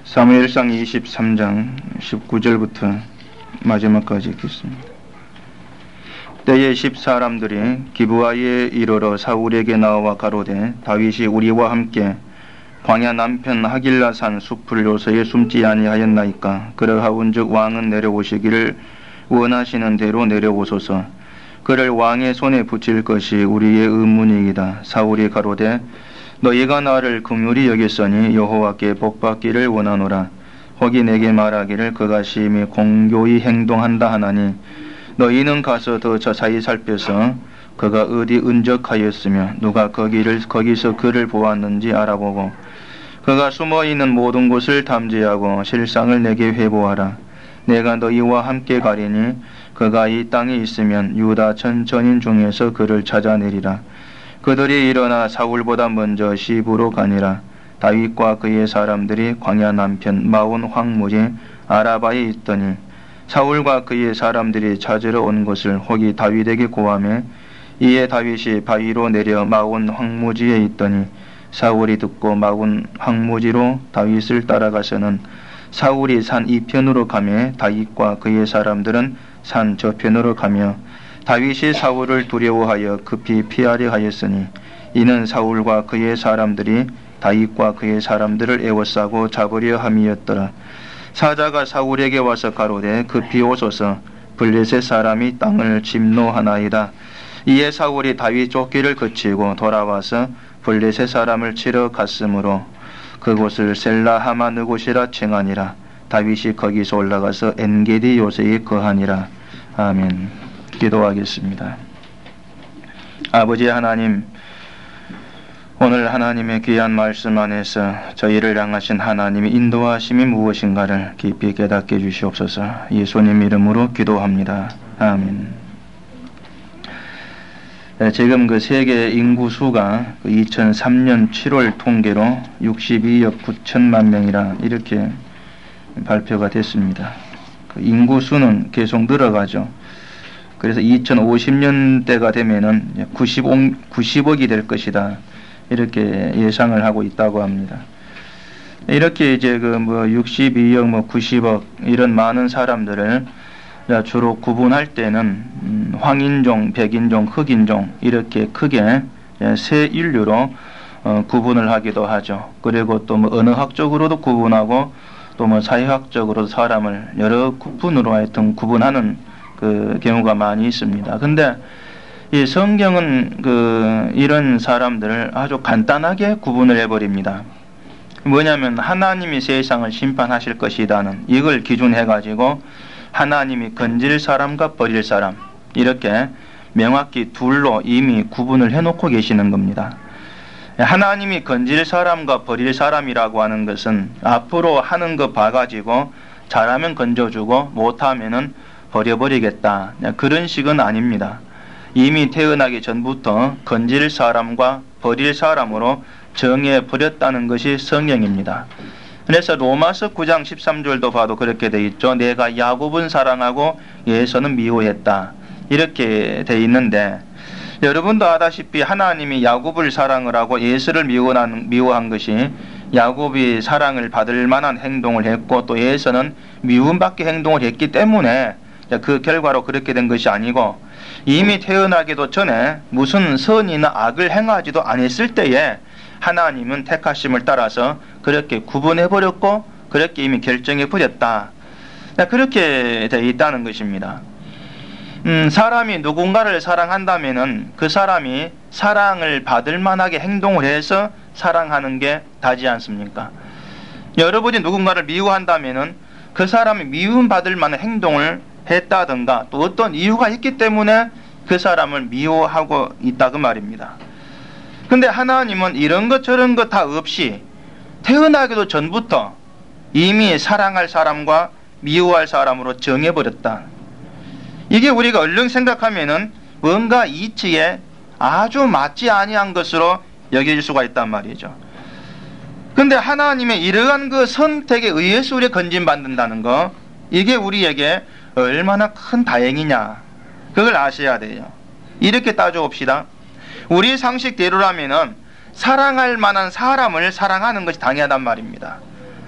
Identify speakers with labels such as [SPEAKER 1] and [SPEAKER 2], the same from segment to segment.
[SPEAKER 1] 사무엘상 23장 19절부터 마지막까지 읽겠습니다. 때에 10사람들이 기브아에 이르러 사울에게 나와 가로되 다윗이 우리와 함께 광야 남편 하길라산 숲을 요새에 숨지 아니하였나이까. 그러하온즉 왕은 내려오시기를 원하시는 대로 내려오소서. 그를 왕의 손에 붙일 것이 우리의 의문이이다. 사울이 가로되 너희가 나를 긍휼히 여겼으니 여호와께 복받기를 원하노라. 혹이 내게 말하기를 그가 심히 공교히 행동한다 하나니 너희는 가서 더 자세히 살펴서 그가 어디 은적하였으며 누가 거기서 그를 보았는지 알아보고 그가 숨어있는 모든 곳을 탐지하고 실상을 내게 회보하라. 내가 너희와 함께 가리니 그가 이 땅에 있으면 유다 전 전인 중에서 그를 찾아내리라. 그들이 일어나 사울보다 먼저 시브로 가니라. 다윗과 그의 사람들이 광야 남편 마온 황무지 아라바에 있더니 사울과 그의 사람들이 찾으러 온 것을 혹이 다윗에게 고하매 이에 다윗이 바위로 내려 마온 황무지에 있더니 사울이 듣고 마온 황무지로 다윗을 따라가서는 사울이 산 이편으로 가며 다윗과 그의 사람들은 산 저편으로 가며 다윗이 사울을 두려워하여 급히 피하려 하였으니 이는 사울과 그의 사람들이 다윗과 그의 사람들을 에워싸고 잡으려 함이었더라. 사자가 사울에게 와서 가로되 급히 오소서. 블레셋 사람이 땅을 침노하나이다. 이에 사울이 다윗 쫓기를 그치고 돌아와서 블레셋 사람을 치러 갔으므로 그곳을 셀라 하마느 곳이라 칭하니라. 다윗이 거기서 올라가서 엔게디 요새에 거하니라. 아멘. 기도하겠습니다. 아버지 하나님, 오늘 하나님의 귀한 말씀 안에서 저희를 향하신 하나님의 인도하심이 무엇인가를 깊이 깨닫게 해 주시옵소서. 예수님 이름으로 기도합니다. 아멘. 지금 그 세계 인구수가 2003년 7월 통계로 62억 9천만 명이라 이렇게 발표가 됐습니다. 그 인구수는 계속 늘어가죠. 그래서 2050년대가 되면은 90억이 될 것이다. 이렇게 예상을 하고 있다고 합니다. 이렇게 이제 62억 90억 이런 많은 사람들을 주로 구분할 때는 황인종, 백인종, 흑인종 이렇게 크게 세 인류로 구분을 하기도 하죠. 그리고 또 언어학적으로도 구분하고 또 사회학적으로도 사람을 여러 구분으로 하여튼 구분하는 그 경우가 많이 있습니다. 근데 이 성경은 이런 사람들을 아주 간단하게 구분을 해버립니다. 뭐냐면 하나님이 세상을 심판하실 것이다는 이걸 기준해 가지고 하나님이 건질 사람과 버릴 사람 이렇게 명확히 둘로 이미 구분을 해놓고 계시는 겁니다. 하나님이 건질 사람과 버릴 사람이라고 하는 것은 앞으로 하는 거 봐가지고 잘하면 건져주고 못하면은 버려버리겠다 그런 식은 아닙니다. 이미 태어나기 전부터 건질 사람과 버릴 사람으로 정해버렸다는 것이 성경입니다. 그래서 로마서 9장 13절도 봐도 그렇게 돼 있죠. 내가 야곱은 사랑하고 예서는 미워했다. 이렇게 돼 있는데 여러분도 아다시피 하나님이 야곱을 사랑을 하고 예서를 미워한 것이 야곱이 사랑을 받을 만한 행동을 했고 또 예서는 미움받게 행동을 했기 때문에 그 결과로 그렇게 된 것이 아니고 이미 태어나기도 전에 무슨 선이나 악을 행하지도 않았을 때에 하나님은 택하심을 따라서 그렇게 구분해버렸고 그렇게 이미 결정해버렸다. 그렇게 되어 있다는 것입니다. 사람이 누군가를 사랑한다면은 그 사람이 사랑을 받을 만하게 행동을 해서 사랑하는 게 다지 않습니까? 여러분이 누군가를 미워한다면은 그 사람이 미움받을 만한 행동을 했다든가 또 어떤 이유가 있기 때문에 그 사람을 미워하고 있다 그 말입니다. 근데 하나님은 이런 것 저런 것 다 없이 태어나기도 전부터 이미 사랑할 사람과 미워할 사람으로 정해버렸다. 이게 우리가 얼른 생각하면은 뭔가 이치에 아주 맞지 아니한 것으로 여겨질 수가 있단 말이죠. 근데 하나님의 이러한 그 선택에 의해서 우리가 건진받는다는 거 이게 우리에게 얼마나 큰 다행이냐 그걸 아셔야 돼요. 이렇게 따져봅시다. 우리 상식대로라면은 사랑할 만한 사람을 사랑하는 것이 당연하단 말입니다.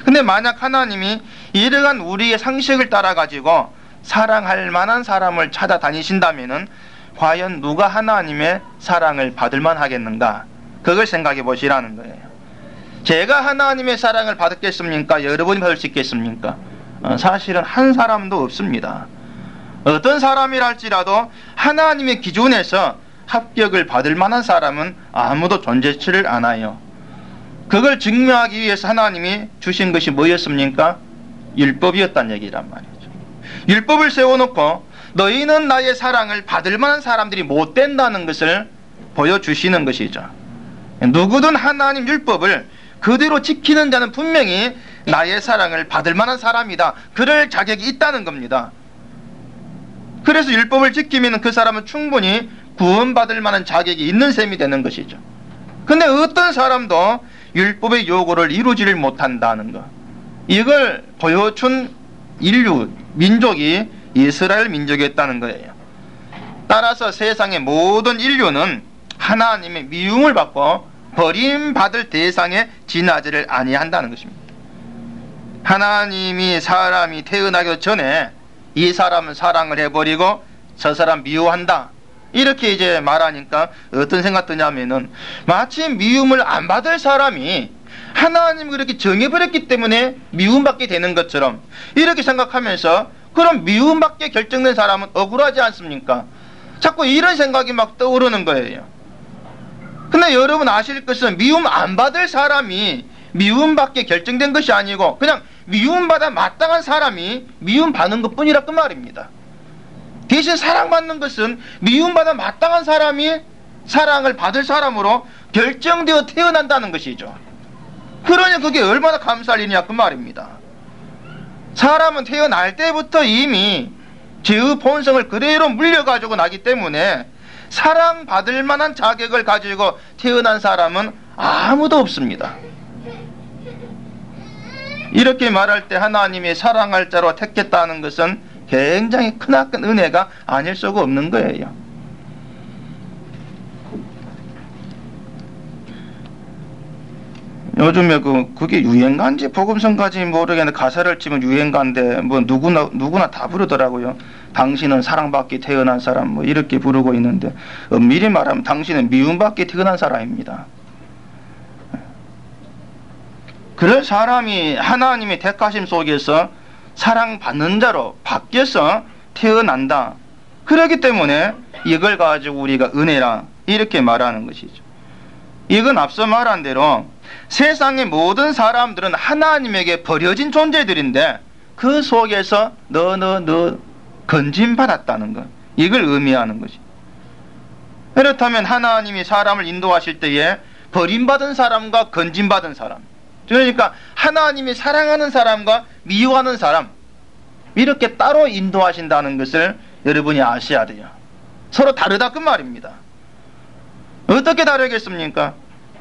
[SPEAKER 1] 근데 만약 하나님이 이러한 우리의 상식을 따라 가지고 사랑할 만한 사람을 찾아다니신다면은 과연 누가 하나님의 사랑을 받을 만하겠는가? 그걸 생각해 보시라는 거예요. 제가 하나님의 사랑을 받았겠습니까? 여러분이 받을 수 있겠습니까? 사실은 한 사람도 없습니다. 어떤 사람이랄지라도 하나님의 기준에서 합격을 받을 만한 사람은 아무도 존재치를 않아요. 그걸 증명하기 위해서 하나님이 주신 것이 뭐였습니까? 율법이었다는 얘기란 말이죠. 율법을 세워놓고 너희는 나의 사랑을 받을 만한 사람들이 못 된다는 것을 보여주시는 것이죠. 누구든 하나님 율법을 그대로 지키는 자는 분명히 나의 사랑을 받을 만한 사람이다. 그럴 자격이 있다는 겁니다. 그래서 율법을 지키면 그 사람은 충분히 구원받을 만한 자격이 있는 셈이 되는 것이죠. 근데 어떤 사람도 율법의 요구를 이루지를 못한다는 것, 이걸 보여준 인류, 민족이 이스라엘 민족이었다는 거예요. 따라서 세상의 모든 인류는 하나님의 미움을 받고 버림받을 대상에 지나지를 아니한다는 것입니다. 하나님이 사람이 태어나기 전에 이 사람은 사랑을 해버리고 저 사람 미워한다, 이렇게 이제 말하니까 어떤 생각 드냐면은 마치 미움을 안 받을 사람이 하나님이 그렇게 정해버렸기 때문에 미움받게 되는 것처럼 이렇게 생각하면서 그럼 미움받게 결정된 사람은 억울하지 않습니까? 자꾸 이런 생각이 막 떠오르는 거예요. 근데 여러분 아실 것은 미움 안 받을 사람이 미움받게 결정된 것이 아니고 그냥 미움받아 마땅한 사람이 미움받는 것뿐이라 그 말입니다. 대신 사랑받는 것은 미움받아 마땅한 사람이 사랑을 받을 사람으로 결정되어 태어난다는 것이죠. 그러니 그게 얼마나 감사할 일이냐 그 말입니다. 사람은 태어날 때부터 이미 죄의 본성을 그대로 물려가지고 나기 때문에 사랑받을 만한 자격을 가지고 태어난 사람은 아무도 없습니다. 이렇게 말할 때 하나님이 사랑할 자로 택했다는 것은 굉장히 크나큰 은혜가 아닐 수가 없는 거예요. 요즘에 그게 유행가인지 복음성가인지 모르겠는데 가사를 치면 유행가인데 뭐 누구나 다 부르더라고요. 당신은 사랑받기 태어난 사람 뭐 이렇게 부르고 있는데 미리 말하면 당신은 미움받기 태어난 사람입니다. 그럴 사람이 하나님의 택하심 속에서 사랑받는 자로 바뀌어서 태어난다. 그렇기 때문에 이걸 가지고 우리가 은혜라 이렇게 말하는 것이죠. 이건 앞서 말한 대로 세상의 모든 사람들은 하나님에게 버려진 존재들인데 그 속에서 너 건짐받았다는 것, 이걸 의미하는 것이. 그렇다면 하나님이 사람을 인도하실 때에 버림받은 사람과 건짐받은 사람, 그러니까 하나님이 사랑하는 사람과 미워하는 사람, 이렇게 따로 인도하신다는 것을 여러분이 아셔야 돼요. 서로 다르다 그 말입니다. 어떻게 다르겠습니까?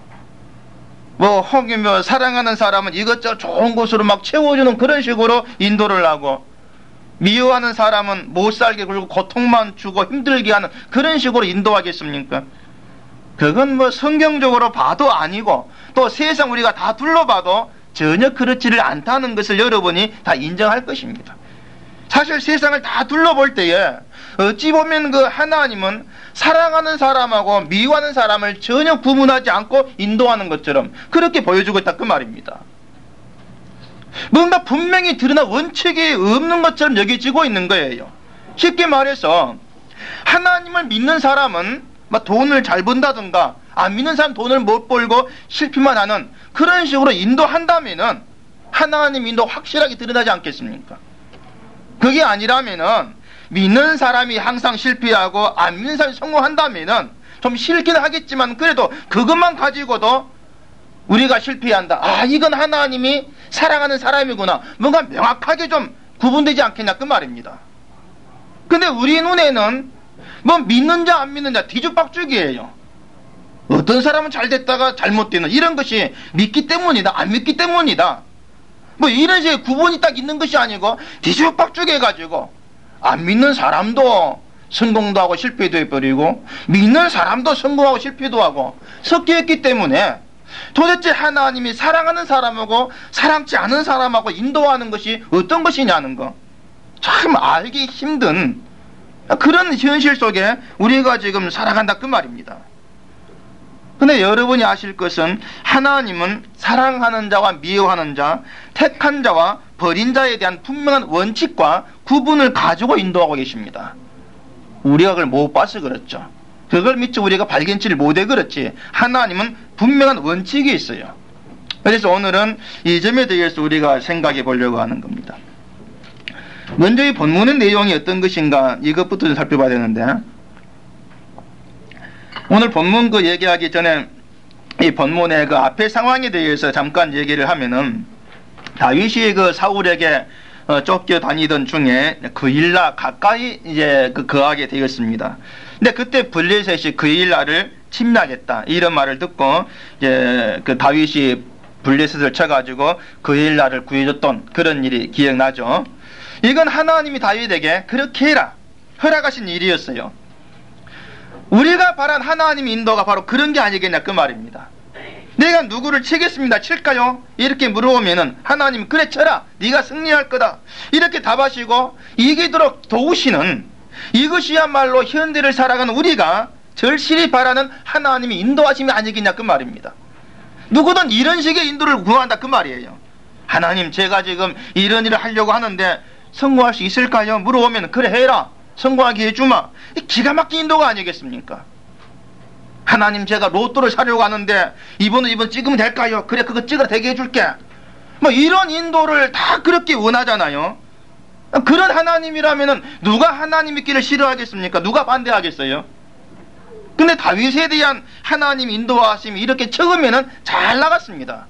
[SPEAKER 1] 혹은 사랑하는 사람은 이것저것 좋은 곳으로 막 채워주는 그런 식으로 인도를 하고, 미워하는 사람은 못 살게 굴고 고통만 주고 힘들게 하는 그런 식으로 인도하겠습니까? 그건 성경적으로 봐도 아니고 또 세상 우리가 다 둘러봐도 전혀 그렇지를 않다는 것을 여러분이 다 인정할 것입니다. 사실 세상을 다 둘러볼 때에 어찌 보면 그 하나님은 사랑하는 사람하고 미워하는 사람을 전혀 구분하지 않고 인도하는 것처럼 그렇게 보여주고 있다 그 말입니다. 뭔가 분명히 드러난 원칙이 없는 것처럼 여겨지고 있는 거예요. 쉽게 말해서 하나님을 믿는 사람은 돈을 잘 번다든가 안 믿는 사람 돈을 못 벌고 실패만 하는 그런 식으로 인도한다면은 하나님 인도 확실하게 드러나지 않겠습니까? 그게 아니라면은 믿는 사람이 항상 실패하고 안 믿는 사람이 성공한다면은 좀 싫기는 하겠지만 그래도 그것만 가지고도 우리가 실패한다. 이건 하나님이 사랑하는 사람이구나. 뭔가 명확하게 좀 구분되지 않겠냐 그 말입니다. 근데 우리 눈에는 믿는 자 안 믿는 자 뒤죽박죽이에요. 어떤 사람은 잘 됐다가 잘못되는 이런 것이 믿기 때문이다 안 믿기 때문이다 이런 식의 구분이 딱 있는 것이 아니고 뒤죽박죽해가지고 안 믿는 사람도 성공도 하고 실패도 해버리고 믿는 사람도 성공하고 실패도 하고 섞여 있기 때문에 도대체 하나님이 사랑하는 사람하고 사랑치 않은 사람하고 인도하는 것이 어떤 것이냐는 거, 참 알기 힘든 그런 현실 속에 우리가 지금 살아간다 그 말입니다. 근데 여러분이 아실 것은 하나님은 사랑하는 자와 미워하는 자, 택한 자와 버린 자에 대한 분명한 원칙과 구분을 가지고 인도하고 계십니다. 우리가 그걸 못 봐서 그렇죠. 그걸 미처 우리가 발견치를 못해 그렇지, 하나님은 분명한 원칙이 있어요. 그래서 오늘은 이 점에 대해서 우리가 생각해 보려고 하는 겁니다. 먼저 이 본문의 내용이 어떤 것인가, 이것부터 좀 살펴봐야 되는데, 오늘 본문 그 얘기하기 전에 이 본문의 그 앞에 상황에 대해서 잠깐 얘기를 하면은, 다윗이 그 사울에게 쫓겨 다니던 중에 그일라 가까이 이제 거하게 되었습니다. 근데 그때 블레셋이 그일라를 침략했다, 이런 말을 듣고 이제 그 다윗이 블레셋을 쳐가지고 그일라를 구해줬던 그런 일이 기억나죠. 이건 하나님이 다윗에게 그렇게 해라 허락하신 일이었어요. 우리가 바란 하나님의 인도가 바로 그런 게 아니겠냐 그 말입니다. 내가 누구를 치겠습니다, 칠까요? 이렇게 물어보면은 하나님 그래 쳐라, 네가 승리할 거다, 이렇게 답하시고 이기도록 도우시는, 이것이야말로 현대를 살아가는 우리가 절실히 바라는 하나님의 인도하심이 아니겠냐 그 말입니다. 누구든 이런 식의 인도를 구한다 그 말이에요. 하나님 제가 지금 이런 일을 하려고 하는데 성공할 수 있을까요? 물어보면 그래 해라, 성공하게 해주마. 기가 막힌 인도가 아니겠습니까? 하나님 제가 로또를 사려고 하는데 이번 찍으면 될까요? 그래 그거 찍어라 되게 해줄게. 뭐 이런 인도를 다 그렇게 원하잖아요. 그런 하나님이라면은 누가 하나님의 길을 싫어하겠습니까? 누가 반대하겠어요? 근데 다윗에 대한 하나님 인도하심이 이렇게 처음에는 잘 나갔습니다.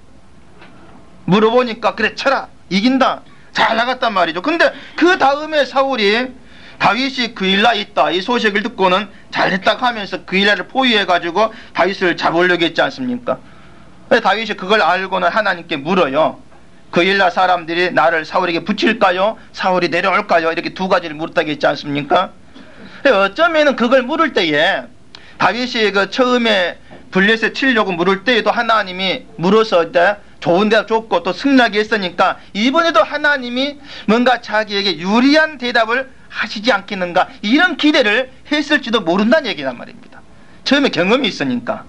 [SPEAKER 1] 물어보니까 그래 쳐라, 이긴다, 잘 나갔단 말이죠. 근데 그 다음에 사울이 다윗이 그일라에 있다 이 소식을 듣고는 잘했다 하면서 그일라를 포위해가지고 다윗을 잡으려고 했지 않습니까? 다윗이 그걸 알고는 하나님께 물어요. 그일라 사람들이 나를 사울에게 붙일까요? 사울이 내려올까요? 이렇게 두 가지를 물었다고 했지 않습니까? 어쩌면은 그걸 물을 때에 다윗이 그 처음에 블레셋 치려고 물을 때에도 하나님이 물어서 좋은 대답 줬고 또 승리하게 했으니까 이번에도 하나님이 뭔가 자기에게 유리한 대답을 하시지 않겠는가, 이런 기대를 했을지도 모른다는 얘기란 말입니다. 처음에 경험이 있으니까.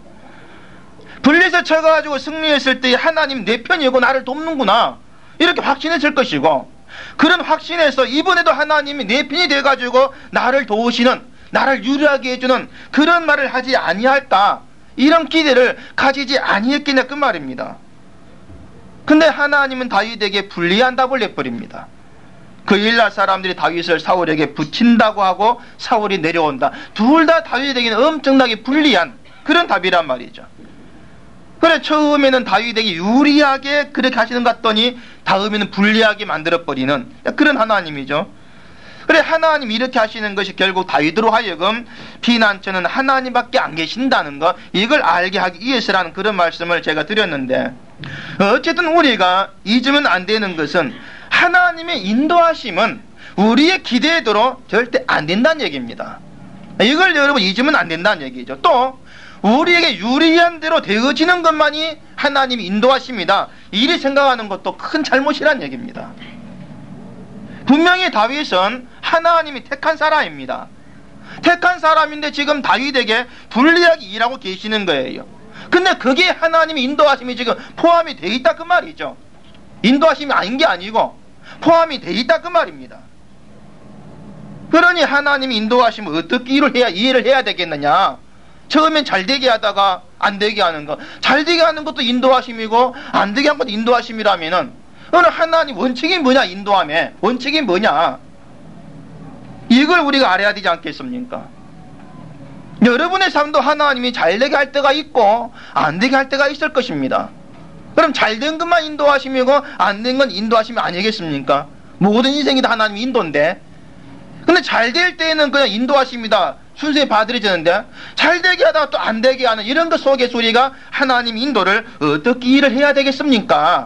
[SPEAKER 1] 블레셋 쳐가지고 승리했을 때 하나님 내 편이고 나를 돕는구나, 이렇게 확신했을 것이고, 그런 확신에서 이번에도 하나님이 내 편이 돼가지고 나를 도우시는, 나를 유리하게 해주는 그런 말을 하지 아니할까, 이런 기대를 가지지 아니했겠냐 그 말입니다. 근데 하나님은 다윗에게 불리한 답을 내버립니다. 그일라 사람들이 다윗을 사울에게 붙인다고 하고 사울이 내려온다. 둘 다 다윗에게는 엄청나게 불리한 그런 답이란 말이죠. 그래 처음에는 다윗에게 유리하게 그렇게 하시는 것 같더니 다음에는 불리하게 만들어버리는 그런 하나님이죠. 그래 하나님 이렇게 하시는 것이 결국 다윗으로 하여금 피난처는 하나님밖에 안 계신다는 거, 이걸 알게 하기 위해서라는 그런 말씀을 제가 드렸는데, 어쨌든 우리가 잊으면 안 되는 것은 하나님의 인도하심은 우리의 기대대로 절대 안 된다는 얘기입니다. 이걸 여러분 잊으면 안 된다는 얘기죠. 또 우리에게 유리한 대로 되어지는 것만이 하나님의 인도하심이다, 이리 생각하는 것도 큰 잘못이라는 얘기입니다. 분명히 다윗은 하나님이 택한 사람입니다. 택한 사람인데 지금 다윗에게 불리하게 일하고 계시는 거예요. 근데 그게 하나님의 인도하심이 지금 포함이 돼 있다 그 말이죠. 인도하심이 아닌 게 아니고 포함이 돼 있다 그 말입니다. 그러니 하나님이 인도하심을 어떻게 이해를 해야 되겠느냐. 처음엔 잘 되게 하다가 안 되게 하는 거, 잘 되게 하는 것도 인도하심이고 안 되게 하는 것도 인도하심이라면은 오늘 하나님 원칙이 뭐냐, 인도함의 원칙이 뭐냐, 이걸 우리가 알아야 되지 않겠습니까? 여러분의 삶도 하나님이 잘 되게 할 때가 있고 안 되게 할 때가 있을 것입니다. 그럼 잘 된 것만 인도하심이고 안 된 건 인도하심이 아니겠습니까? 모든 인생이 다 하나님의 인도인데, 근데 잘 될 때는 그냥 인도하심이다 순수히 받아들여지는데, 잘 되게 하다가 또 안 되게 하는 이런 것 속에서 우리가 하나님 인도를 어떻게 일을 해야 되겠습니까?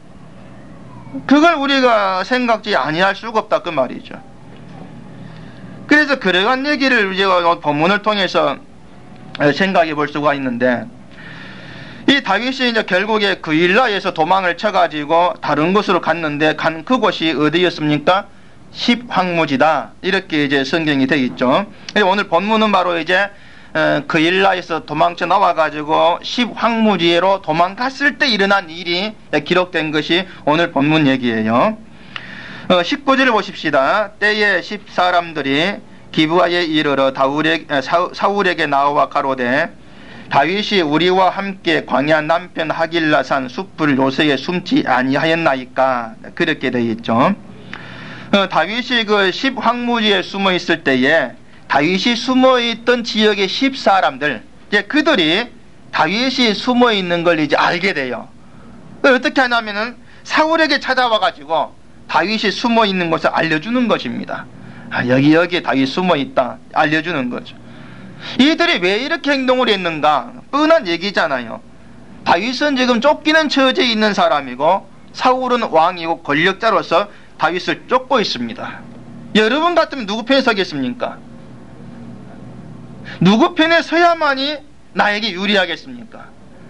[SPEAKER 1] 그걸 우리가 생각지 아니할 수가 없다 그 말이죠. 그래서 그러한 얘기를 이제 본문을 통해서 생각해 볼 수가 있는데, 이 다윗이 이제 결국에 그일라에서 도망을 쳐가지고 다른 곳으로 갔는데 간 그곳이 어디였습니까? 십황무지다. 이렇게 이제 성경이 되어 있죠. 오늘 본문은 바로 이제 그일라에서 도망쳐 나와가지고 십황무지로 도망갔을 때 일어난 일이 기록된 것이 오늘 본문 얘기예요. 19절을 보십시다. 때에 십 사람들이 기브아에 이르러 사울에게 나와 가로되 다윗이 우리와 함께 광야 남편 하길라산 숲을 요새에 숨지 아니하였나이까. 그렇게 되어 있죠. 다윗이 그 십황무지에 숨어 있을 때에 다윗이 숨어 있던 지역의 십 사람들, 이제 그들이 다윗이 숨어 있는 걸 이제 알게 돼요. 어떻게 하냐면은 사울에게 찾아와 가지고 다윗이 숨어 있는 것을 알려주는 것입니다. 여기에 다윗 숨어 있다 알려주는 거죠. 이들이 왜 이렇게 행동을 했는가? 뻔한 얘기잖아요. 다윗은 지금 쫓기는 처지에 있는 사람이고 사울은 왕이고 권력자로서 다윗을 쫓고 있습니다. 여러분 같으면 누구 편에 서겠습니까? 누구 편에 서야만이 나에게 유리하겠습니까?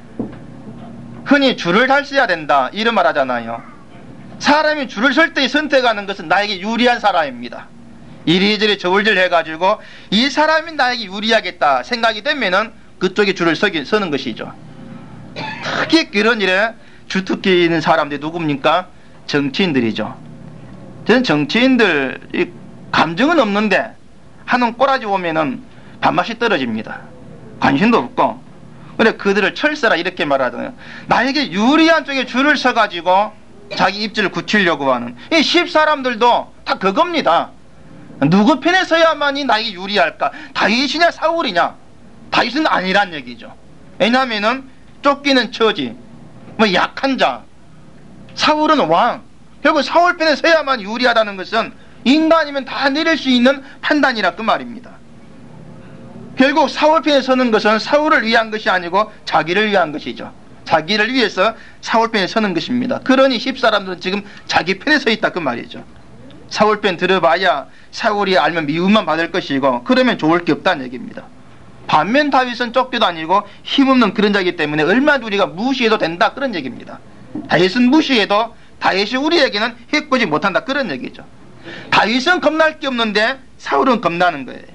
[SPEAKER 1] 흔히 줄을 잘 서야 된다 이런 말 하잖아요. 사람이 줄을 설 때 선택하는 것은 나에게 유리한 사람입니다. 이리저리 저울질 해가지고 이 사람이 나에게 유리하겠다 생각이 되면은 그쪽에 줄을 서는 것이죠. 특히 그런 일에 주특기 있는 사람들이 누굽니까? 정치인들이죠. 저는 정치인들 감정은 없는데 하는 꼬라지 보면은 밥맛이 떨어집니다. 관심도 없고. 그래 그들을 철새라 이렇게 말하잖아요. 나에게 유리한 쪽에 줄을 서가지고 자기 입지를 굳히려고 하는 이 십 사람들도 다 그겁니다. 누구 편에 서야만이 나에게 유리할까? 다윗이냐 사울이냐? 다윗은 아니란 얘기죠. 왜냐하면은 쫓기는 처지, 약한 자, 사울은 왕. 결국 사울 편에 서야만 유리하다는 것은 인간이면 다 내릴 수 있는 판단이라 그 말입니다. 결국 사울 편에 서는 것은 사울을 위한 것이 아니고 자기를 위한 것이죠. 자기를 위해서 사울 편에 서는 것입니다. 그러니 십 사람들은 지금 자기 편에 서 있다 그 말이죠. 사울 편 들어봐야 사울이 알면 미움만 받을 것이고 그러면 좋을 게 없다는 얘기입니다. 반면 다윗은 쫓기도 아니고 힘없는 그런 자이기 때문에 얼마나 우리가 무시해도 된다 그런 얘기입니다. 다윗은 무시해도 다윗이 우리에게는 해코지 못한다 그런 얘기죠. 다윗은 겁날 게 없는데 사울은 겁나는 거예요.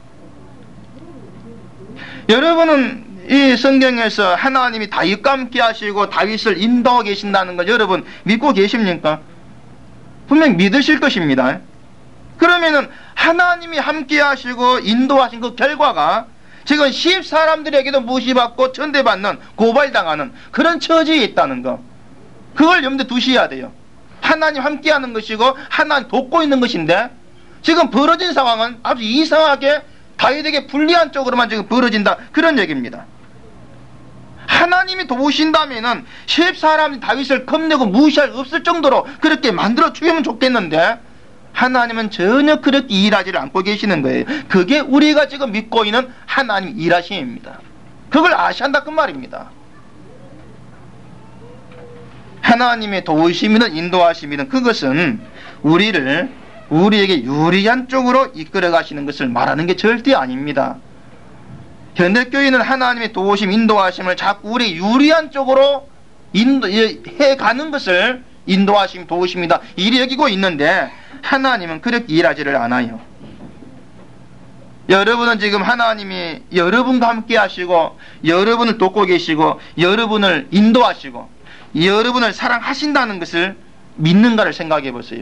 [SPEAKER 1] 여러분은 이 성경에서 하나님이 다윗과 함께 하시고 다윗을 인도하고 계신다는 걸 여러분 믿고 계십니까? 분명 믿으실 것입니다. 그러면은 하나님이 함께 하시고 인도하신 그 결과가 지금 십 사람들에게도 무시받고 천대받는 고발당하는 그런 처지에 있다는 거. 그걸 염두에 두셔야 돼요. 하나님 함께 하는 것이고 하나님 돕고 있는 것인데 지금 벌어진 상황은 아주 이상하게 다윗에게 불리한 쪽으로만 지금 벌어진다 그런 얘기입니다. 하나님이 도우신다면은 십 사람이 다윗을 겁내고 무시할 없을 정도로 그렇게 만들어 주면 좋겠는데 하나님은 전혀 그렇게 일하지를 않고 계시는 거예요. 그게 우리가 지금 믿고 있는 하나님 일하심입니다. 그걸 아셔야 한다 그 말입니다. 하나님의 도우심이든 인도하심이든 그것은 우리에게 유리한 쪽으로 이끌어 가시는 것을 말하는 게 절대 아닙니다. 현대교회는 하나님의 도우심, 인도하심을 자꾸 우리 유리한 쪽으로 해가는 것을 인도하심, 도우심이다 이리 여기고 있는데 하나님은 그렇게 일하지를 않아요. 여러분은 지금 하나님이 여러분과 함께 하시고 여러분을 돕고 계시고 여러분을 인도하시고 여러분을 사랑하신다는 것을 믿는가를 생각해 보세요.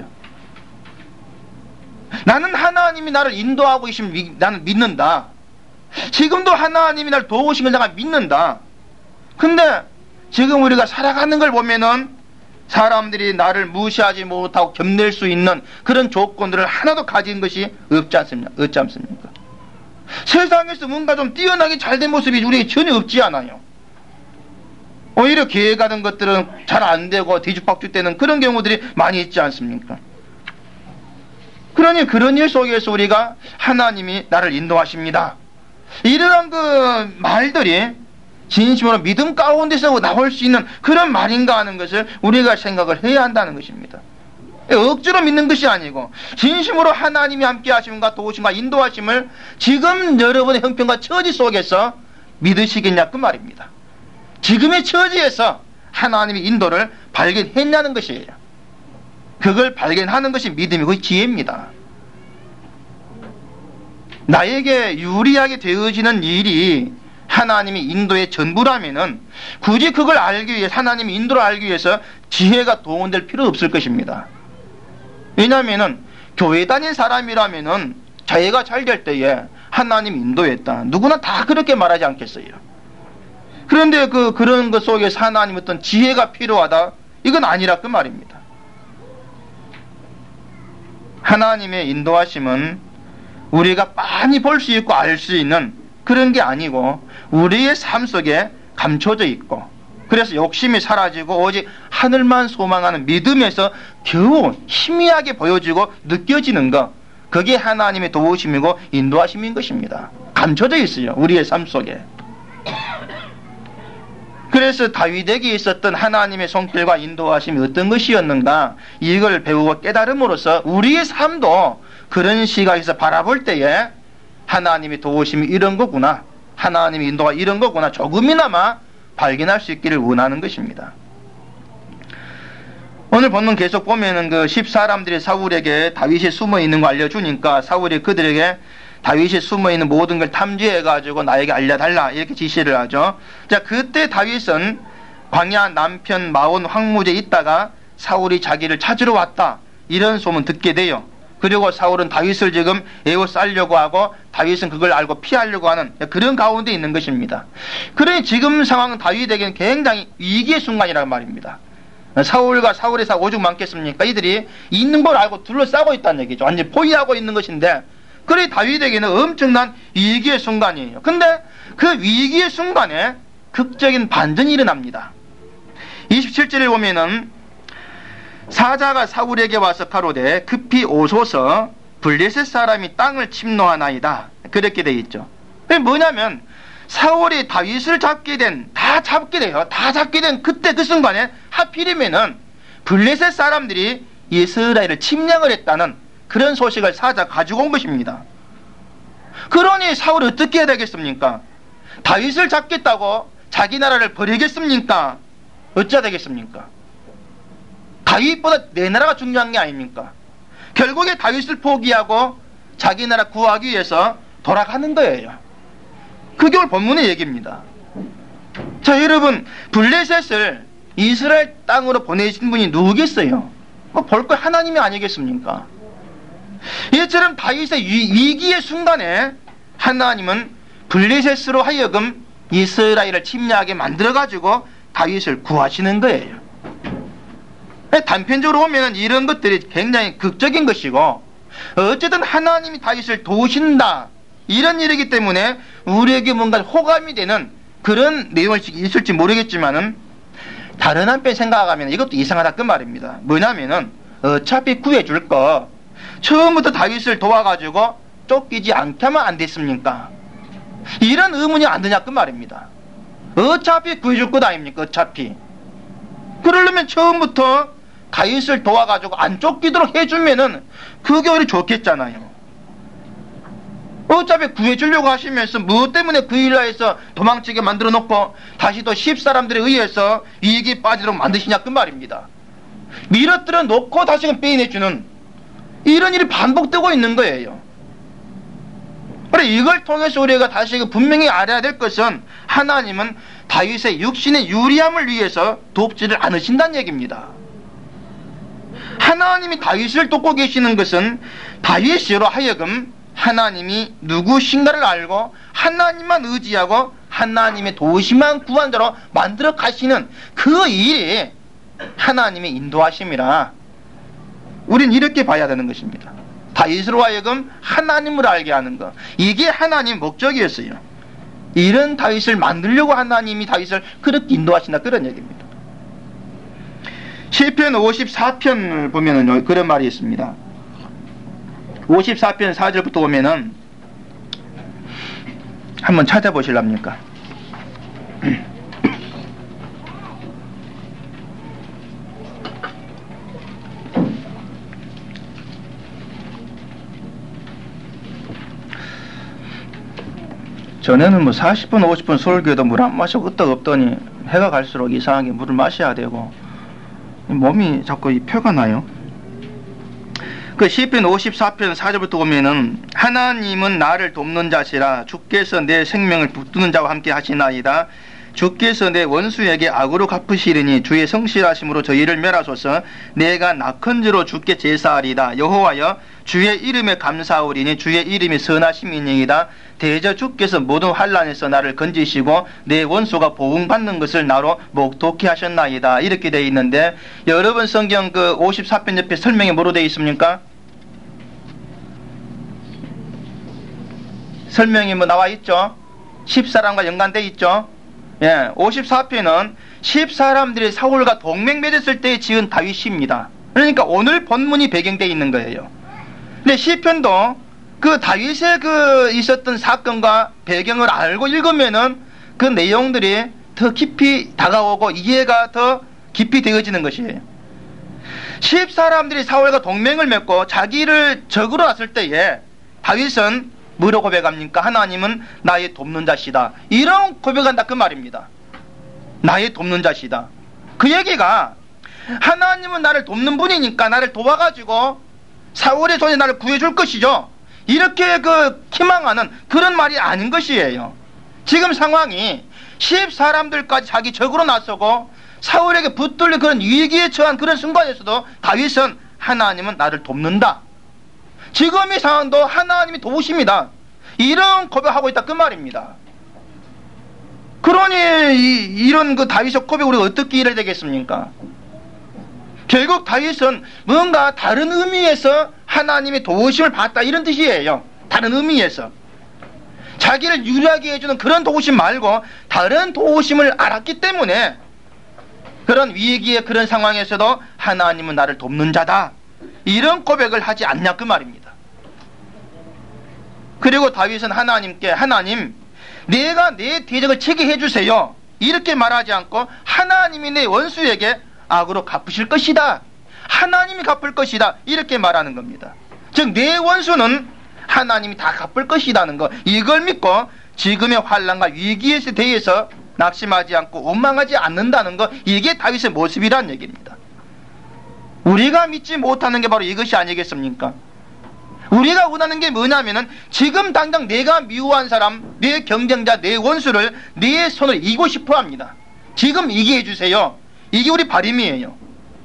[SPEAKER 1] 나는 하나님이 나를 인도하고 계시면 나는 믿는다. 지금도 하나님이 나를 도우신 걸 내가 믿는다. 근데 지금 우리가 살아가는 걸 보면은 사람들이 나를 무시하지 못하고 견낼 수 있는 그런 조건들을 하나도 가진 것이 없지 않습니까? 세상에서 뭔가 좀 뛰어나게 잘된 모습이 우리에게 전혀 없지 않아요. 오히려 계획하는 것들은 잘 안 되고 뒤죽박죽되는 그런 경우들이 많이 있지 않습니까? 그러니 그런 일 속에서 우리가 하나님이 나를 인도하십니다. 이러한 그 말들이 진심으로 믿음 가운데서 나올 수 있는 그런 말인가 하는 것을 우리가 생각을 해야 한다는 것입니다. 억지로 믿는 것이 아니고 진심으로 하나님이 함께 하심과 도우심과 인도하심을 지금 여러분의 형편과 처지 속에서 믿으시겠냐 그 말입니다. 지금의 처지에서 하나님의 인도를 발견했냐는 것이에요. 그걸 발견하는 것이 믿음이고 지혜입니다. 나에게 유리하게 되어지는 일이 하나님의 인도의 전부라면은 굳이 그걸 알기 위해 하나님의 인도를 알기 위해서 지혜가 동원될 필요 없을 것입니다. 왜냐하면은 교회 다닌 사람이라면은 자기가 잘 될 때에 하나님 인도했다. 누구나 다 그렇게 말하지 않겠어요. 그런데 그런 것 속에서 하나님 어떤 지혜가 필요하다. 이건 아니라 그 말입니다. 하나님의 인도하심은 우리가 많이 볼 수 있고 알 수 있는 그런 게 아니고 우리의 삶 속에 감춰져 있고 그래서 욕심이 사라지고 오직 하늘만 소망하는 믿음에서 겨우 희미하게 보여지고 느껴지는 것, 그게 하나님의 도우심이고 인도하심인 것입니다. 감춰져 있어요. 우리의 삶 속에. 그래서 다윗에게 있었던 하나님의 손길과 인도하심이 어떤 것이었는가, 이걸 배우고 깨달음으로써 우리의 삶도 그런 시각에서 바라볼 때에 하나님의 도우심이 이런 거구나, 하나님의 인도가 이런 거구나, 조금이나마 발견할 수 있기를 원하는 것입니다. 오늘 본문 계속 보면은 그 10사람들이 사울에게 다윗이 숨어 있는 거 알려주니까 사울이 그들에게 다윗이 숨어 있는 모든 걸 탐지해가지고 나에게 알려달라 이렇게 지시를 하죠. 자, 그때 다윗은 광야 남편 마온 황무지에 있다가 사울이 자기를 찾으러 왔다, 이런 소문 듣게 돼요. 그리고 사울은 다윗을 지금 에워싸려고 하고 다윗은 그걸 알고 피하려고 하는 그런 가운데 있는 것입니다. 그러니 지금 상황은 다윗에게는 굉장히 위기의 순간이란 말입니다. 사울과 사울의 사 오죽 많겠습니까? 이들이 있는 걸 알고 둘러싸고 있다는 얘기죠. 완전히 포위하고 있는 것인데, 그러니 다윗에게는 엄청난 위기의 순간이에요. 근데 그 위기의 순간에 극적인 반전이 일어납니다. 27절에 보면은 사자가 사울에게 와서 가로되 급히 오소서 블레셋 사람이 땅을 침노하나이다, 그렇게 돼 있죠. 그게 뭐냐면 사울이 다윗을 다 잡게 된 그때 그 순간에 하필이면은 블레셋 사람들이 이스라엘을 침략을 했다는 그런 소식을 사자가 가지고 온 것입니다. 그러니 사울이 어떻게 해야 되겠습니까? 다윗을 잡겠다고 자기 나라를 버리겠습니까? 어찌해야 되겠습니까? 다윗보다 내 나라가 중요한 게 아닙니까? 결국에 다윗을 포기하고 자기 나라 구하기 위해서 돌아가는 거예요. 그게 오늘 본문의 얘기입니다. 자, 여러분, 블레셋을 이스라엘 땅으로 보내신 분이 누구겠어요? 볼 거 하나님이 아니겠습니까? 이처럼 다윗의 위기의 순간에 하나님은 블레셋으로 하여금 이스라엘을 침략하게 만들어가지고 다윗을 구하시는 거예요. 단편적으로 보면 이런 것들이 굉장히 극적인 것이고, 어쨌든 하나님이 다윗을 도우신다, 이런 일이기 때문에 우리에게 뭔가 호감이 되는 그런 내용이 있을지 모르겠지만은 다른 한편 생각하면 이것도 이상하다 그 말입니다. 뭐냐면은 어차피 구해줄 거 처음부터 다윗을 도와가지고 쫓기지 않게 하면 안 됐습니까? 이런 의문이 안 드냐 그 말입니다. 어차피 구해줄 것 아닙니까? 어차피. 그러려면 처음부터 다윗을 도와가지고 안 쫓기도록 해주면은 그게 오히려 좋겠잖아요. 어차피 구해주려고 하시면서 무엇 때문에 그 일라에서 도망치게 만들어 놓고 다시 또 10사람들에 의해서 위기에 빠지도록 만드시냐 그 말입니다. 밀어들어 놓고 다시금 빼내주는 이런 일이 반복되고 있는 거예요. 그래, 이걸 통해서 우리가 다시 분명히 알아야 될 것은 하나님은 다윗의 육신의 유리함을 위해서 돕지를 않으신다는 얘기입니다. 하나님이 다윗을 돕고 계시는 것은 다윗으로 하여금 하나님이 누구신가를 알고 하나님만 의지하고 하나님의 도우심만 구한 자로 만들어 가시는 그 일이 하나님의 인도하심이라 우린 이렇게 봐야 되는 것입니다. 다윗으로 하여금 하나님을 알게 하는 것, 이게 하나님의 목적이었어요. 이런 다윗을 만들려고 하나님이 다윗을 그렇게 인도하신다, 그런 얘기입니다. 시편 54편을 보면은 그런 말이 있습니다. 54편 4절부터 보면은 한번 찾아보실랍니까? 전에는 40분 50분 설교도 물 한 마시고 끄떡 없더니 해가 갈수록 이상하게 물을 마셔야 되고 몸이 자꾸 이 표가 나요. 그 시편 54편 4절부터 보면은 하나님은 나를 돕는 자시라 주께서 내 생명을 붙드는 자와 함께 하시나이다. 주께서 내 원수에게 악으로 갚으시리니 주의 성실하심으로 저희를 멸하소서. 내가 낙헌지로 주께 제사하리다. 여호와여 주의 이름에 감사하오리니 주의 이름이 선하심이니이다. 대저 주께서 모든 환난에서 나를 건지시고 내 원수가 보응받는 것을 나로 목독히 하셨나이다. 이렇게 되어 있는데 여러분 성경 그 54편 옆에 설명이 뭐로 되어 있습니까? 설명이 뭐 나와 있죠? 10사람과 연관되어 있죠? 예, 54편은 10사람들이 사울과 동맹 맺었을 때 지은 다윗시입니다. 그러니까 오늘 본문이 배경되어 있는 거예요. 근데 시편도 그 다윗의 그 있었던 사건과 배경을 알고 읽으면은 그 내용들이 더 깊이 다가오고 이해가 더 깊이 되어지는 것이에요. 10사람들이 사울과 동맹을 맺고 자기를 적으로 왔을 때에 다윗은 뭐로 고백합니까? 하나님은 나의 돕는 자시다. 이런 고백한다 그 말입니다. 나의 돕는 자시다. 그 얘기가 하나님은 나를 돕는 분이니까 나를 도와가지고 사울의 손에 나를 구해줄 것이죠. 이렇게 그 희망하는 그런 말이 아닌 것이에요. 지금 상황이 10사람들까지 자기 적으로 나서고 사울에게 붙들린 그런 위기에 처한 그런 순간에서도 다윗은 하나님은 나를 돕는다. 지금 이 상황도 하나님이 도우십니다. 이런 고백하고 있다 그 말입니다. 그러니 이런 그 다윗의 고백 우리가 어떻게 이해해야 되겠습니까? 결국 다윗은 뭔가 다른 의미에서 하나님의 도우심을 받았다 이런 뜻이에요. 다른 의미에서 자기를 유리하게 해주는 그런 도우심 말고 다른 도우심을 알았기 때문에 그런 위기의 그런 상황에서도 하나님은 나를 돕는 자다 이런 고백을 하지 않냐 그 말입니다. 그리고 다윗은 하나님께 하나님 내가 내 대적을 치게 해주세요 이렇게 말하지 않고 하나님이 내 원수에게 악으로 갚으실 것이다. 하나님이 갚을 것이다. 이렇게 말하는 겁니다. 즉 내 원수는 하나님이 다 갚을 것이라는 거 이걸 믿고 지금의 환난과 위기에 대해서 낙심하지 않고 원망하지 않는다는 거 이게 다윗의 모습이라는 얘기입니다. 우리가 믿지 못하는 게 바로 이것이 아니겠습니까? 우리가 원하는 게 뭐냐면은 지금 당장 내가 미워한 사람, 내 경쟁자, 내 원수를 내 손을 이기고 싶어 합니다. 지금 이기게 해주세요. 이게 우리 바람이에요.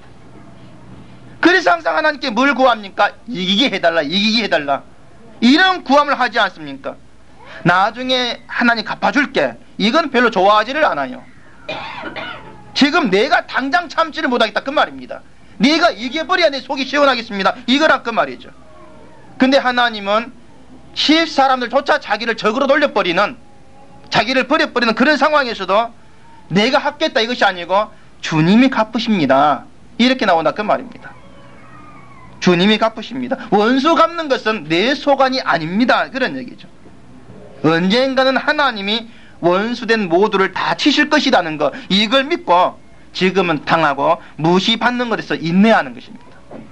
[SPEAKER 1] 그래서 항상 하나님께 뭘 구합니까? 이기게 해달라, 이기게 해달라. 이런 구함을 하지 않습니까? 나중에 하나님 갚아줄게. 이건 별로 좋아하지를 않아요. 지금 내가 당장 참지를 못하겠다 그 말입니다. 내가 이겨버려야 내 속이 시원하겠습니다. 이거란 그 말이죠. 근데 하나님은 10사람들조차 자기를 적으로 돌려버리는 자기를 버려버리는 그런 상황에서도 내가 합겠다 이것이 아니고 주님이 갚으십니다. 이렇게 나온다 그 말입니다. 주님이 갚으십니다. 원수 갚는 것은 내 소관이 아닙니다. 그런 얘기죠. 언젠가는 하나님이 원수된 모두를 다 치실 것이라는 거 이걸 믿고 지금은 당하고 무시받는 것에서 인내하는 것입니다.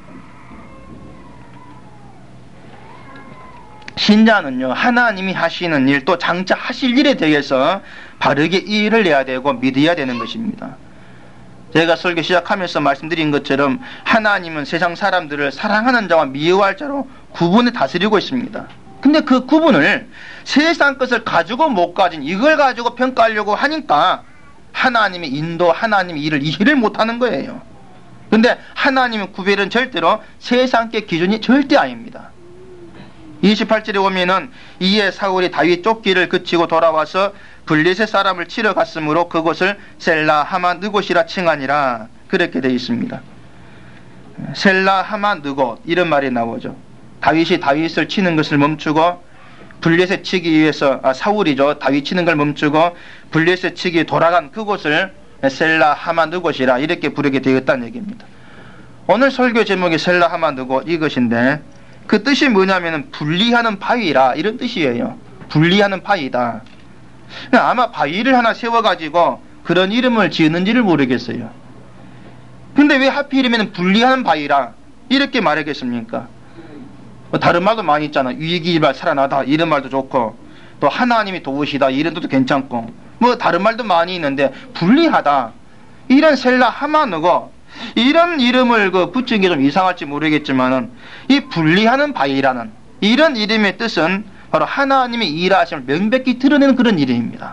[SPEAKER 1] 신자는요 하나님이 하시는 일 또 장차 하실 일에 대해서 바르게 이해를 해야 되고 믿어야 되는 것입니다. 제가 설교 시작하면서 말씀드린 것처럼 하나님은 세상 사람들을 사랑하는 자와 미워할 자로 구분해 다스리고 있습니다. 근데 그 구분을 세상 것을 가지고 못 가진 이걸 가지고 평가하려고 하니까 하나님의 인도, 하나님의 일을 이해를 못하는 거예요. 근데 하나님의 구별은 절대로 세상의 기준이 절대 아닙니다. 28절에 보면은 이에 사울이 다윗 쫓기를 그치고 돌아와서 블레셋 사람을 치러 갔으므로 그곳을 셀라 하마 느곳이라 칭하니라. 그렇게 되어 있습니다. 셀라 하마 느곳 이런 말이 나오죠. 다윗이 다윗을 치는 것을 멈추고 블레셋 치기 위해서 사울이죠. 다윗 치는 걸 멈추고 블레셋 치기 돌아간 그곳을 셀라 하마 느곳이라 이렇게 부르게 되었다는 얘기입니다. 오늘 설교 제목이 셀라 하마 느곳 이것인데 그 뜻이 뭐냐면은 분리하는 바위라 이런 뜻이에요. 분리하는 바위다. 아마 바위를 하나 세워가지고 그런 이름을 지었는지를 모르겠어요. 근데 왜 하필이면 분리하는 바위라 이렇게 말하겠습니까? 다른 말도 많이 있잖아. 위기일발 살아나다 이런 말도 좋고 또 하나님이 도우시다 이런 뜻도 괜찮고 뭐 다른 말도 많이 있는데 불리하다, 이런 셀라 하마누고 이런 이름을 붙인 게 좀 이상할지 모르겠지만은 이 분리하는 바위라는 이런 이름의 뜻은 바로 하나님의 일하심을 명백히 드러내는 그런 이름입니다.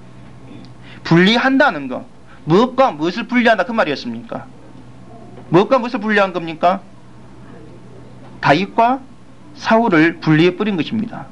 [SPEAKER 1] 분리한다는 거, 무엇과 무엇을 분리한다 그 말이었습니까? 무엇과 무엇을 분리한 겁니까? 다윗과 사울을 분리해 버린 것입니다.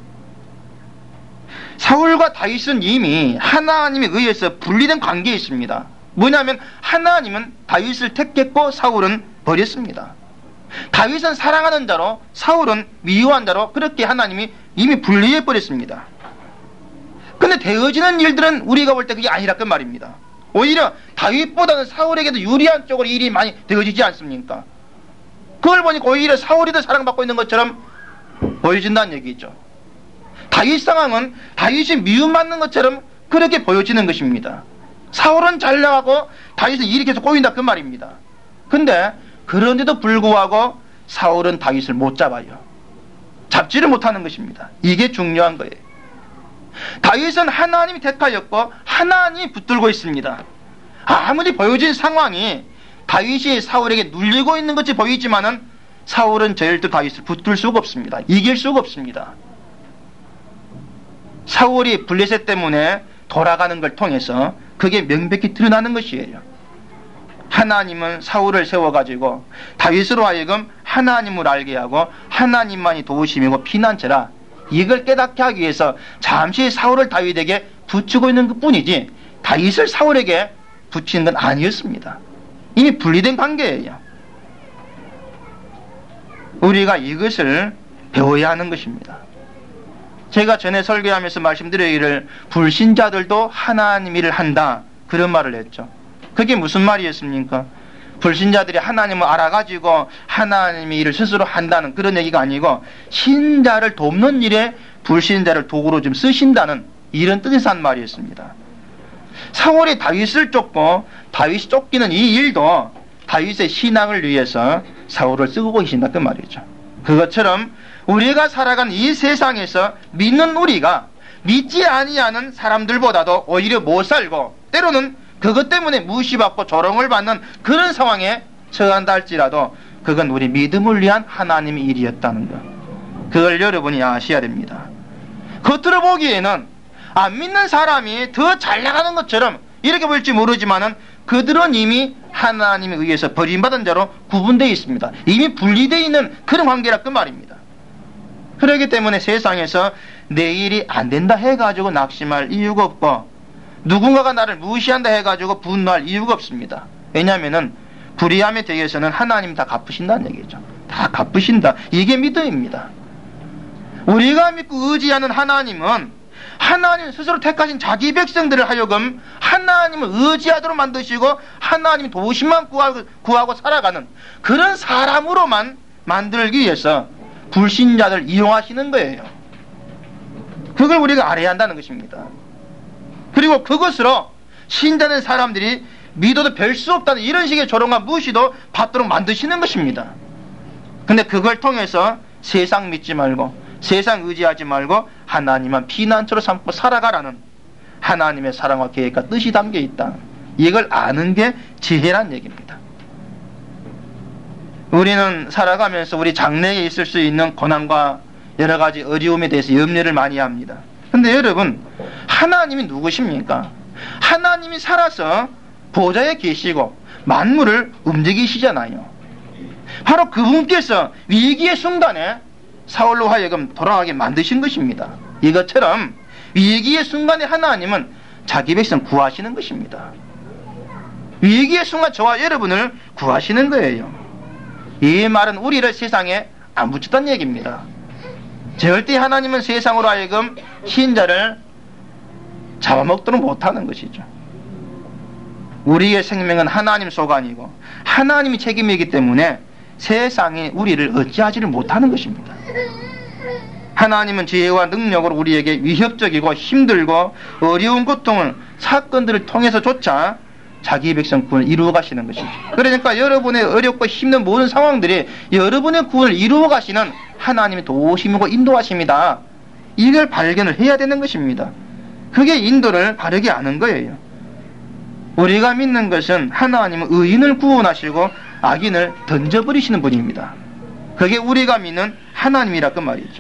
[SPEAKER 1] 사울과 다윗은 이미 하나님에 의해서 분리된 관계에 있습니다. 뭐냐면 하나님은 다윗을 택했고 사울은 버렸습니다. 다윗은 사랑하는 자로 사울은 미워한 자로 그렇게 하나님이 이미 분리해 버렸습니다. 근데 되어지는 일들은 우리가 볼 때 그게 아니라 그 말입니다. 오히려 다윗보다는 사울에게도 유리한 쪽으로 일이 많이 되어지지 않습니까? 그걸 보니까 오히려 사울이 더 사랑받고 있는 것처럼 보여진다는 얘기죠. 다윗 상황은 다윗이 미움받는 것처럼 그렇게 보여지는 것입니다. 사울은 잘 나가고 다윗은 일이 계속 꼬인다 그 말입니다. 근데 그런데도 불구하고 사울은 다윗을 못 잡아요. 잡지를 못하는 것입니다. 이게 중요한 거예요. 다윗은 하나님이 택하였고 하나님이 붙들고 있습니다. 아무리 보여진 상황이 다윗이 사울에게 눌리고 있는 것이 보이지만은 사울은 절대 다윗을 붙들 수가 없습니다. 이길 수가 없습니다. 사울이 블레셋 때문에 돌아가는 걸 통해서 그게 명백히 드러나는 것이에요. 하나님은 사울을 세워가지고 다윗으로 하여금 하나님을 알게 하고 하나님만이 도우심이고 피난처라, 이걸 깨닫게 하기 위해서 잠시 사울을 다윗에게 붙이고 있는 것 뿐이지 다윗을 사울에게 붙이는 건 아니었습니다. 이미 분리된 관계예요. 우리가 이것을 배워야 하는 것입니다. 제가 전에 설교하면서 말씀드리기를 불신자들도 하나님 일을 한다 그런 말을 했죠. 그게 무슨 말이었습니까? 불신자들이 하나님을 알아가지고 하나님의 일을 스스로 한다는 그런 얘기가 아니고 신자를 돕는 일에 불신자를 도구로 좀 쓰신다는 이런 뜻에서 한 말이었습니다. 사울이 다윗을 쫓고 다윗이 쫓기는 이 일도 다윗의 신앙을 위해서 사울을 쓰고 계신다 그 말이죠. 그것처럼 우리가 살아간 이 세상에서 믿는 우리가 믿지 아니하는 사람들보다도 오히려 못 살고 때로는 그것 때문에 무시받고 조롱을 받는 그런 상황에 처한다 할지라도 그건 우리 믿음을 위한 하나님의 일이었다는 것, 그걸 여러분이 아셔야 됩니다. 겉으로 보기에는 안 믿는 사람이 더 잘 나가는 것처럼 이렇게 보일지 모르지만은 그들은 이미 하나님에 의해서 버림받은 자로 구분되어 있습니다. 이미 분리되어 있는 그런 관계라 그 말입니다. 그렇기 때문에 세상에서 내 일이 안 된다 해가지고 낙심할 이유가 없고 누군가가 나를 무시한다 해가지고 분노할 이유가 없습니다. 왜냐하면은 불의함에 대해서는 하나님 다 갚으신다는 얘기죠. 다 갚으신다. 이게 믿음입니다. 우리가 믿고 의지하는 하나님은 하나님 스스로 택하신 자기 백성들을 하여금 하나님을 의지하도록 만드시고 하나님 도우심만 구하고 살아가는 그런 사람으로만 만들기 위해서 불신자들 이용하시는 거예요. 그걸 우리가 알아야 한다는 것입니다. 그리고 그것으로 신자된 사람들이 믿어도 별 수 없다는 이런 식의 조롱과 무시도 받도록 만드시는 것입니다. 근데 그걸 통해서 세상 믿지 말고 세상 의지하지 말고 하나님만 피난처로 삼고 살아가라는 하나님의 사랑과 계획과 뜻이 담겨 있다. 이걸 아는 게 지혜란 얘기입니다. 우리는 살아가면서 우리 장래에 있을 수 있는 고난과 여러 가지 어려움에 대해서 염려를 많이 합니다. 근데 여러분, 하나님이 누구십니까? 하나님이 살아서 보좌에 계시고 만물을 움직이시잖아요. 바로 그분께서 위기의 순간에 사울로 하여금 돌아가게 만드신 것입니다. 이것처럼 위기의 순간에 하나님은 자기 백성 구하시는 것입니다. 위기의 순간 저와 여러분을 구하시는 거예요. 이 말은 우리를 세상에 안 붙였다는 얘기입니다. 절대 하나님은 세상으로 하여금 신자를 잡아먹도록 못하는 것이죠. 우리의 생명은 하나님 소관이고 하나님이 책임이기 때문에 세상이 우리를 어찌하지를 못하는 것입니다. 하나님은 지혜와 능력으로 우리에게 위협적이고 힘들고 어려운 고통을 사건들을 통해서조차 자기 백성 구원을 이루어 가시는 것이죠. 그러니까 여러분의 어렵고 힘든 모든 상황들이 여러분의 구원을 이루어 가시는 하나님의 도우심이고 인도하심이다. 이걸 발견을 해야 되는 것입니다. 그게 인도를 바르게 아는 거예요. 우리가 믿는 것은 하나님은 의인을 구원하시고 악인을 던져버리시는 분입니다. 그게 우리가 믿는 하나님이라 그 말이죠.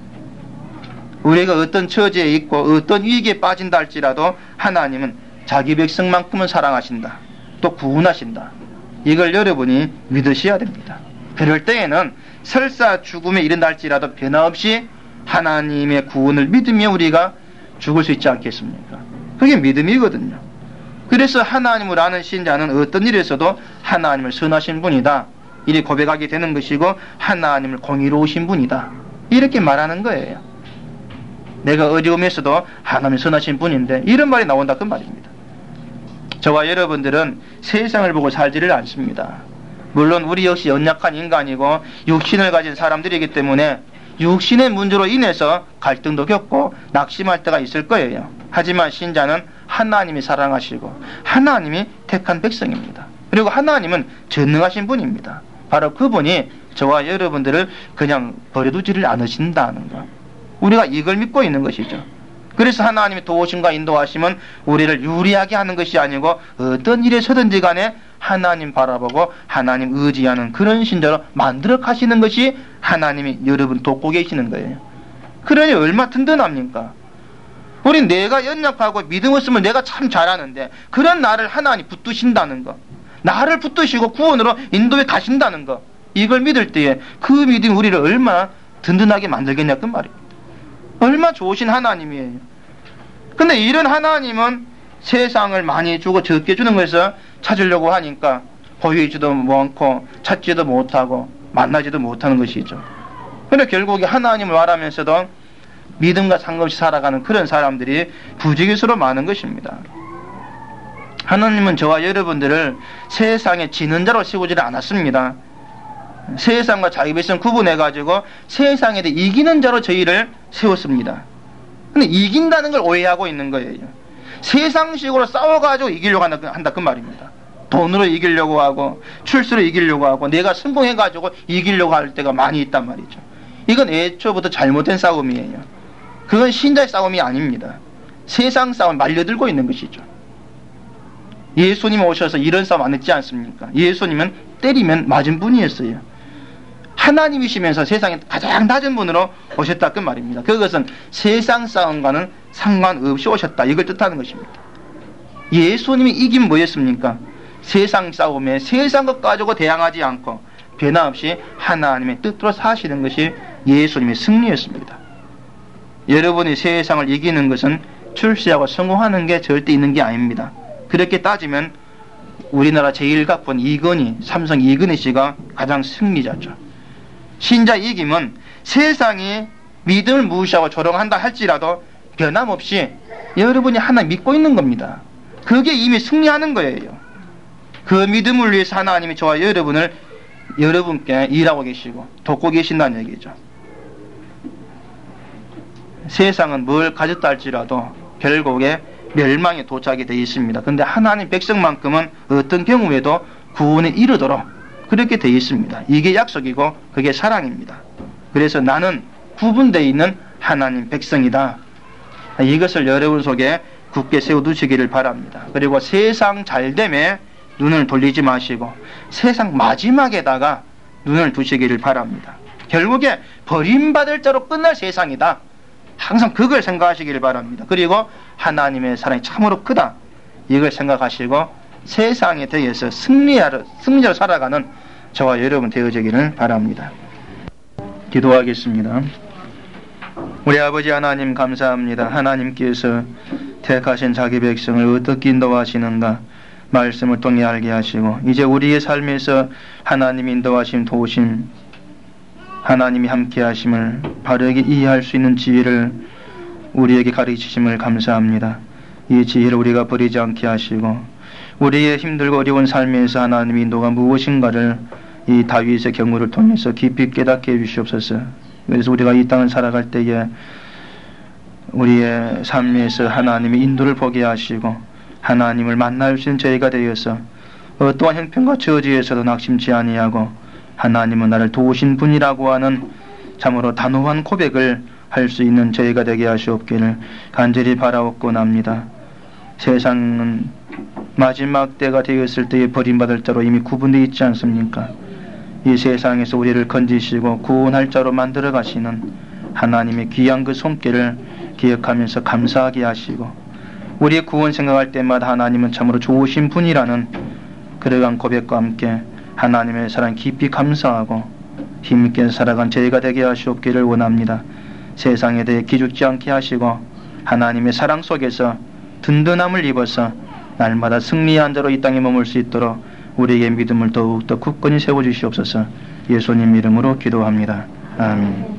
[SPEAKER 1] 우리가 어떤 처지에 있고 어떤 위기에 빠진다 할지라도 하나님은 자기 백성만큼은 사랑하신다. 또 구원하신다. 이걸 여러분이 믿으셔야 됩니다. 그럴 때에는 설사 죽음에 이른다 할지라도 변함없이 하나님의 구원을 믿으며 우리가 죽을 수 있지 않겠습니까? 그게 믿음이거든요. 그래서 하나님을 아는 신자는 어떤 일에서도 하나님을 선하신 분이다. 이리 고백하게 되는 것이고 하나님을 공의로우신 분이다. 이렇게 말하는 거예요. 내가 어려움에서도 하나님이 선하신 분인데 이런 말이 나온다 그 말입니다. 저와 여러분들은 세상을 보고 살지를 않습니다. 물론 우리 역시 연약한 인간이고 육신을 가진 사람들이기 때문에 육신의 문제로 인해서 갈등도 겪고 낙심할 때가 있을 거예요. 하지만 신자는 하나님이 사랑하시고 하나님이 택한 백성입니다. 그리고 하나님은 전능하신 분입니다. 바로 그분이 저와 여러분들을 그냥 버려두지를 않으신다는 것. 우리가 이걸 믿고 있는 것이죠. 그래서 하나님의 도우심과 인도하심은 우리를 유리하게 하는 것이 아니고 어떤 일에 서든지 간에 하나님 바라보고 하나님 의지하는 그런 신자로 만들어 가시는 것이 하나님이 여러분 돕고 계시는 거예요. 그러니 얼마나 든든합니까? 우리 내가 연약하고 믿음 없으면 내가 참 잘하는데 그런 나를 하나님 붙드신다는 것, 나를 붙드시고 구원으로 인도에 가신다는 것, 이걸 믿을 때에 그 믿음이 우리를 얼마나 든든하게 만들겠냐 그 말이에요. 얼마나 좋으신 하나님이에요. 근데 이런 하나님은 세상을 많이 주고 적게 주는 것을 찾으려고 하니까 보이지도 않고 찾지도 못하고 만나지도 못하는 것이죠. 그런데 결국에 하나님을 말하면서도 믿음과 상관없이 살아가는 그런 사람들이 부지기수로 많은 것입니다. 하나님은 저와 여러분들을 세상에 지는 자로 세우지를 않았습니다. 세상과 자기 백성 구분해가지고 세상에 대해 이기는 자로 저희를 세웠습니다. 근데 이긴다는 걸 오해하고 있는 거예요. 세상식으로 싸워가지고 이기려고 한다 그 말입니다. 돈으로 이기려고 하고 출세로 이기려고 하고 내가 성공해가지고 이기려고 할 때가 많이 있단 말이죠. 이건 애초부터 잘못된 싸움이에요. 그건 신자의 싸움이 아닙니다. 세상 싸움 말려들고 있는 것이죠. 예수님 오셔서 이런 싸움 안 했지 않습니까? 예수님은 때리면 맞은 분이었어요. 하나님이시면서 세상에 가장 낮은 분으로 오셨다 그 말입니다. 그것은 세상 싸움과는 상관없이 오셨다 이걸 뜻하는 것입니다. 예수님이 이긴 뭐였습니까? 세상 싸움에 세상 것 가지고 대항하지 않고 변함없이 하나님의 뜻대로 사시는 것이 예수님의 승리였습니다. 여러분이 세상을 이기는 것은 출세하고 성공하는 게 절대 있는 게 아닙니다. 그렇게 따지면 우리나라 제1가쁜 이건희, 삼성 이건희 씨가 가장 승리자죠. 신자 이김은 세상이 믿음을 무시하고 조롱한다 할지라도 변함없이 여러분이 하나님 믿고 있는 겁니다. 그게 이미 승리하는 거예요. 그 믿음을 위해서 하나님이 저와 여러분께 일하고 계시고 돕고 계신다는 얘기죠. 세상은 뭘 가졌다 할지라도 결국에 멸망에 도착이 되어 있습니다. 그런데 하나님 백성만큼은 어떤 경우에도 구원에 이르도록 그렇게 되어 있습니다. 이게 약속이고 그게 사랑입니다. 그래서 나는 구분되어 있는 하나님 백성이다. 이것을 여러분 속에 굳게 세워두시기를 바랍니다. 그리고 세상 잘됨에 눈을 돌리지 마시고 세상 마지막에다가 눈을 두시기를 바랍니다. 결국에 버림받을 자로 끝날 세상이다. 항상 그걸 생각하시기를 바랍니다. 그리고 하나님의 사랑이 참으로 크다. 이걸 생각하시고 세상에 대해서 승리자로 살아가는 저와 여러분 되어지기를 바랍니다. 기도하겠습니다. 우리 아버지 하나님 감사합니다. 하나님께서 택하신 자기 백성을 어떻게 인도하시는가 말씀을 통해 알게 하시고 이제 우리의 삶에서 하나님 인도하심 도우심 하나님이 함께 하심을 바르게 이해할 수 있는 지혜를 우리에게 가르치심을 감사합니다. 이 지혜를 우리가 버리지 않게 하시고 우리의 힘들고 어려운 삶에서 하나님의 인도가 무엇인가를 이 다윗의 경우를 통해서 깊이 깨닫게 해주시옵소서. 그래서 우리가 이 땅을 살아갈 때에 우리의 삶에서 하나님의 인도를 보게 하시고 하나님을 만날 수 있는 저희가 되어서 어떠한 형편과 저지에서도 낙심치 아니하고 하나님은 나를 도우신 분이라고 하는 참으로 단호한 고백을 할 수 있는 저희가 되게 하시옵기를 간절히 바라옵고납니다. 세상은 마지막 때가 되었을 때에 버림받을 자로 이미 구분되어 있지 않습니까? 이 세상에서 우리를 건지시고 구원할 자로 만들어 가시는 하나님의 귀한 그 손길을 기억하면서 감사하게 하시고, 우리의 구원 생각할 때마다 하나님은 참으로 좋으신 분이라는 그러한 고백과 함께 하나님의 사랑 깊이 감사하고 힘있게 살아간 저희가 되게 하시옵기를 원합니다. 세상에 대해 기죽지 않게 하시고 하나님의 사랑 속에서 든든함을 입어서 날마다 승리한 자로 이 땅에 머물 수 있도록 우리에게 믿음을 더욱더 굳건히 세워주시옵소서. 예수님 이름으로 기도합니다. 아멘.